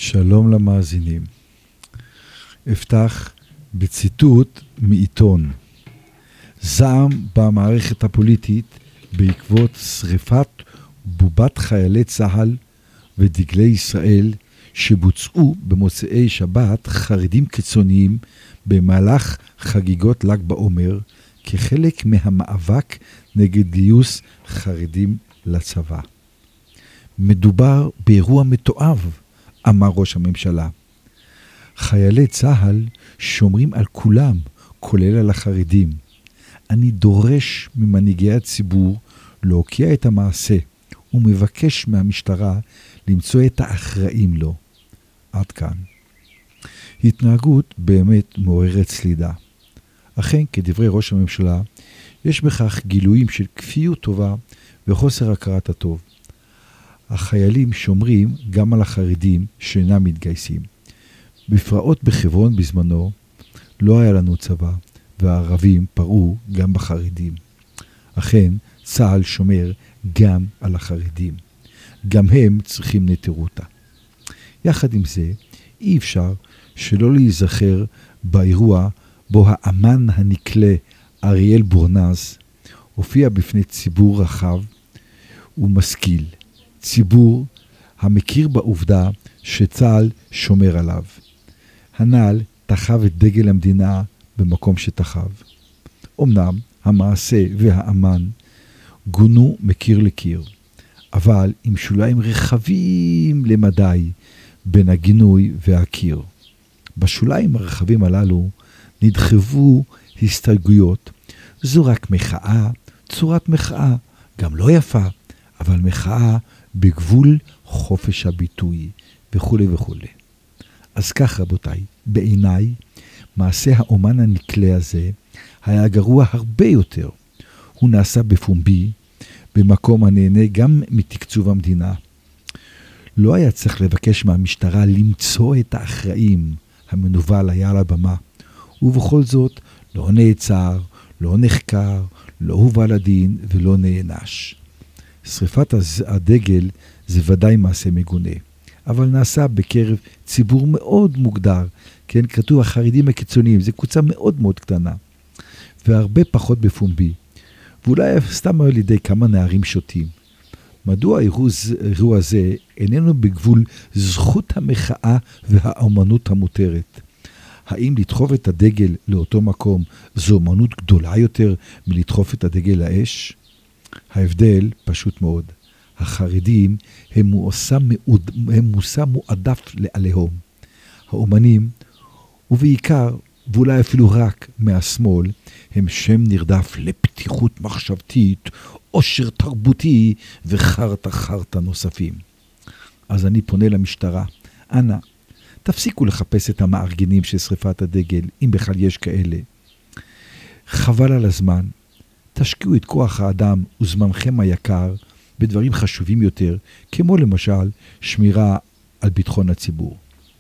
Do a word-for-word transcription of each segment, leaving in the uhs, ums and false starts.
שלום למאזינים. אפתח בציטוט מעיתון. זעם במערכת הפוליטית בעקבות שריפת בובת חיילי צה"ל ודגלי ישראל שבוצעו במוצאי שבת חרדים קיצוניים במהלך חגיגות ל"ג בעומר כחלק מהמאבק נגד גיוס חרדים לצבא. מדובר באירוע מתועב, אמר ראש הממשלה. חיילי צה"ל שומרים על כולם, כולל על החרדים. אני דורש ממנהיגי הציבור להוקיע את המעשה ומבקש מהמשטרה למצוא את האחראים לו. עד כאן. התנהגות באמת מעוררת סלידה. אכן, כדברי ראש הממשלה, יש בכך גילויים של כפיות טובה וחוסר הכרת הטוב. החיילים שומרים גם על החרדים שאינם מתגייסים. בפרעות בחברון בזמנו לא היה לנו צבא, והערבים פרעו גם בחרדים. אכן, צה"ל שומר גם על החרדים. גם הם צריכים נטירותה. יחד עם זה, אי אפשר שלא להיזכר באירוע בו האמן הנקלה אריאל בורנז הופיע בפני ציבור רחב ומשכיל. ציבור המכיר בעובדה שצה"ל שומר עליו. הנעל תחב את דגל המדינה במקום שתחב. אמנם המעשה והאמן גונו מקיר לקיר, אבל עם שוליים רחבים למדי בין הגינוי והקיר. בשוליים הרחבים הללו נדחבו הסתייגויות. זו רק מחאה, צורת מחאה, גם לא יפה, אבל מחאה בגבול חופש הביטוי וכו' וכו'. אז כך רבותיי, בעיניי, מעשה האומן הנקלה הזה היה גרוע הרבה יותר. הוא נעשה בפומבי, במקום הנהנה גם מתקצוב המדינה. לא היה צריך לבקש מהמשטרה למצוא את האחראים. המנוול היה על הבמה, ובכל זאת לא נעצר, לא נחקר, לא הובא לדין ולא נענש. שריפת הדגל זה ודאי מעשה מגונה, אבל נעשה בקרב ציבור מאוד מוגדר, כן, כתוב החרדים הקיצוניים, זה קבוצה מאוד מאוד קטנה, והרבה פחות בפומבי, ואולי סתם על ידי כמה נערים שוטים. מדוע האירוע הזה איננו בגבול זכות המחאה והאומנות המותרת? האם לדחוף את הדגל לאותו מקום זו אומנות גדולה יותר מלדחוף את הדגל לאש? ההבדל פשוט מאוד. החרדים הם מושא, מועד, הם מושא מועדף לעליהום. האומנים, ובעיקר, ואולי אפילו רק מהשמאל, הם שם נרדף לפתיחות מחשבתית, עושר תרבותי וחרטה חרטה נוספים. אז אני פונה למשטרה. אנא, תפסיקו לחפש את המארגנים של שריפת הדגל, אם בכלל יש כאלה. חבל על הזמן. תשקיעו את כוח האדם וזמנכם היקר בדברים חשובים יותר, כמו למשל שמירה על ביטחון הציבור.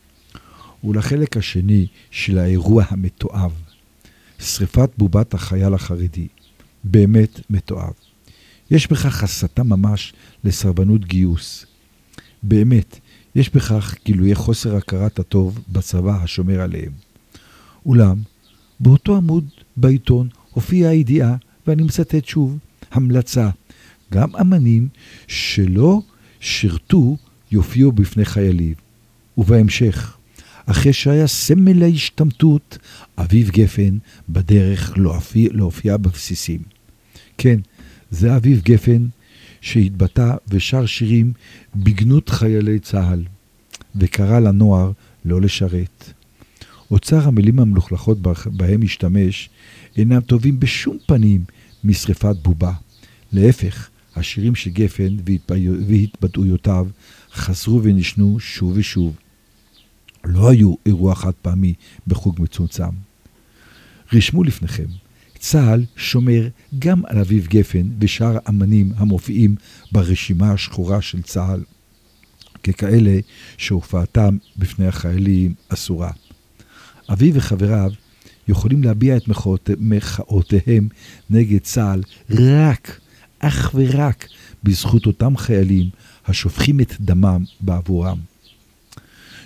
ולחלק השני של האירוע המתועב, שריפת בובת החייל החרדי, באמת מתועב. יש בכך הסתה ממש לסרבנות גיוס. באמת, יש בכך גילויי חוסר הכרת הטוב בצבא השומר עליהם. אולם, באותו עמוד בעיתון הופיעה הידיעה, ואני מצטט שוב, המלצה. גם אמנים שלא שירתו יופיעו בפני חיילים. ובהמשך, אחרי שהיה סמל ההשתמטות, אביב גפן בדרך להופיע, להופיע בבסיסים. כן, זה אביב גפן שהתבטא ושר שירים בגנות חיילי צה"ל, וקרא לנוער לא לשרת. אוצר המילים המלוכלכות בהם השתמש אינם טובים בשום פנים משריפת בובה. להפך, השירים של גפן והתבטאויותיו חזרו ונשנו שוב ושוב. לא היו אירוע חד פעמי בחוג מצומצם. רשמו לפניכם, צה"ל שומר גם על אביב גפן ושאר האמנים המופיעים ברשימה השחורה של צה"ל, ככאלה שהופעתם בפני החיילים אסורה. אביב וחבריו יכולים להביע את מחאות, מחאותיהם נגד צה"ל רק, אך ורק, בזכות אותם חיילים השופכים את דמם בעבורם.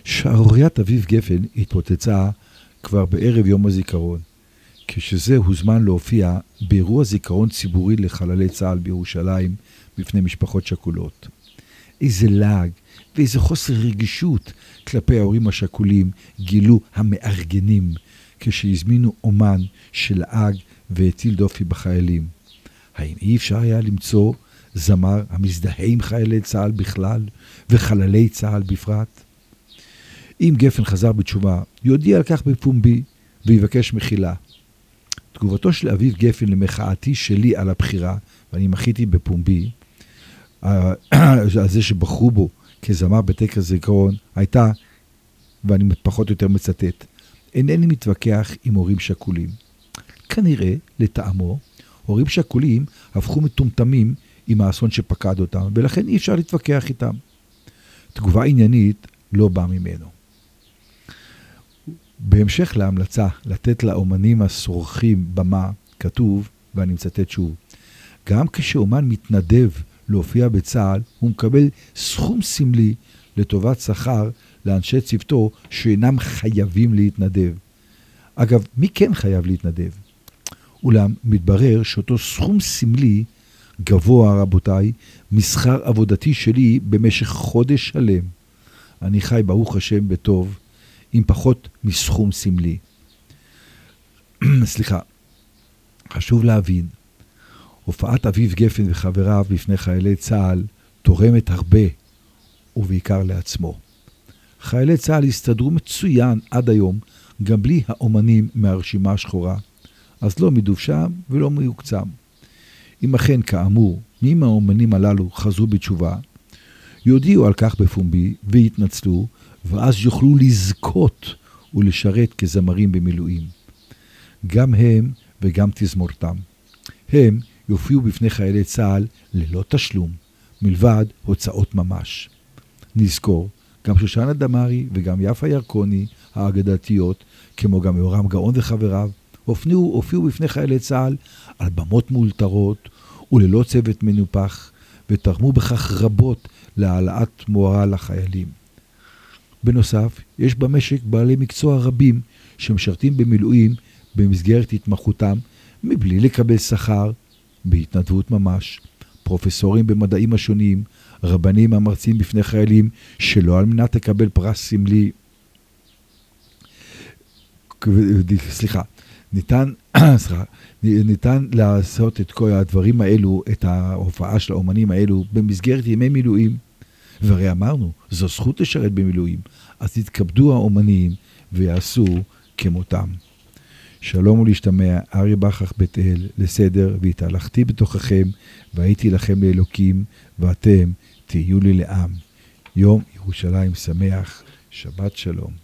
שערוריית אביב גפן התפוצצה כבר בערב יום הזיכרון, כשזה הוזמן להופיע באירוע זיכרון ציבורי לחללי צה"ל בירושלים בפני משפחות שכולות. איזה לעג ואיזה חוסר רגישות כלפי ההורים השכולים גילו המארגנים כשהזמינו אומן שלעג והטיל דופי בחיילים. האם אי אפשר היה למצוא זמר המזדהה עם חיילי צה"ל בכלל וחללי צה"ל בפרט? אם גפן חזר בתשובה, יודיע על כך בפומבי ויבקש מחילה. תגובתו של אביב גפן למחאתי שלי על הבחירה, ואני מחיתי בפומבי, על זה שבחרו בו כזמר בטקס זיכרון, הייתה, ואני פחות או יותר מצטט, אינני מתווכח עם הורים שכולים. כנראה, לטעמו, הורים שכולים הפכו מטומטמים עם האסון שפקד אותם, ולכן אי אפשר להתווכח איתם. תגובה עניינית לא באה ממנו. בהמשך להמלצה לתת לאומנים הסורכים במה, כתוב, ואני מצטט שוב, גם כשאומן מתנדב להופיע בצה"ל, הוא מקבל סכום סמלי לטובת שכר לאנשי צוותו שאינם חייבים להתנדב. אגב, מי כן חייב להתנדב? אולם מתברר שאותו סכום סמלי גבוה, רבותיי, משכר עבודתי שלי במשך חודש שלם. אני חי ברוך השם בטוב, עם פחות מסכום סמלי. סליחה, חשוב להבין, הופעת אביב גפן וחבריו לפני חיילי צה"ל תורמת הרבה, ובעיקר לעצמו. חיילי צה"ל הסתדרו מצוין עד היום, גם בלי האומנים מהרשימה השחורה, אז לא מדובשם ולא מיוקצם. אם אכן כאמור, מי מהאומנים הללו חזרו בתשובה, יודיעו על כך בפומבי והתנצלו, ואז יוכלו לזכות ולשרת כזמרים במילואים. גם הם וגם תזמורתם. הם יופיעו בפני חיילי צה"ל ללא תשלום, מלבד הוצאות ממש. נזכור, גם שושנה דמארי וגם יפה ירקוני, האגדתיות, כמו גם יורם גאון וחבריו, הופיעו, הופיעו בפני חיילי צה"ל על במות מאולתרות וללא צוות מנופח, ותרמו בכך רבות להעלאת מורל לחיילים. בנוסף, יש במשק בעלי מקצוע רבים שמשרתים במילואים במסגרת התמחותם מבלי לקבל שכר, בהתנדבות ממש. פרופסורים במדעים השונים, רבנים המרצים בפני חיילים שלא על מנת לקבל פרס סמלי. סליחה, ניתן, סליחה, ניתן לעשות את כל הדברים האלו, את ההופעה של האומנים האלו, במסגרת ימי מילואים. והרי אמרנו, זו זכות לשרת במילואים, אז יתכבדו האומנים ויעשו כמותם. שלום ולהשתמע, אריה בכרך בית אל, לסדר, והתהלכתי בתוככם, והייתי לכם לאלוקים, ואתם תהיו לי לעם. יום ירושלים שמח, שבת שלום.